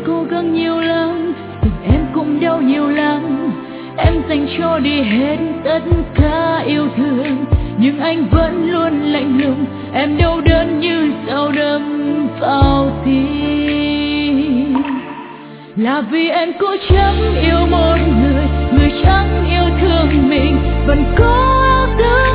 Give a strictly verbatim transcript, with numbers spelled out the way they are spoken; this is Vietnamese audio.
cố gắng nhiều lắm, tình em cũng đau nhiều lắm. Em dành cho đi hết tất cả yêu thương, nhưng anh vẫn luôn lạnh lùng. Em đau đớn như dao đâm vào tim, là vì em cố chẳng yêu một người, người chẳng yêu thương mình, vẫn có áo tư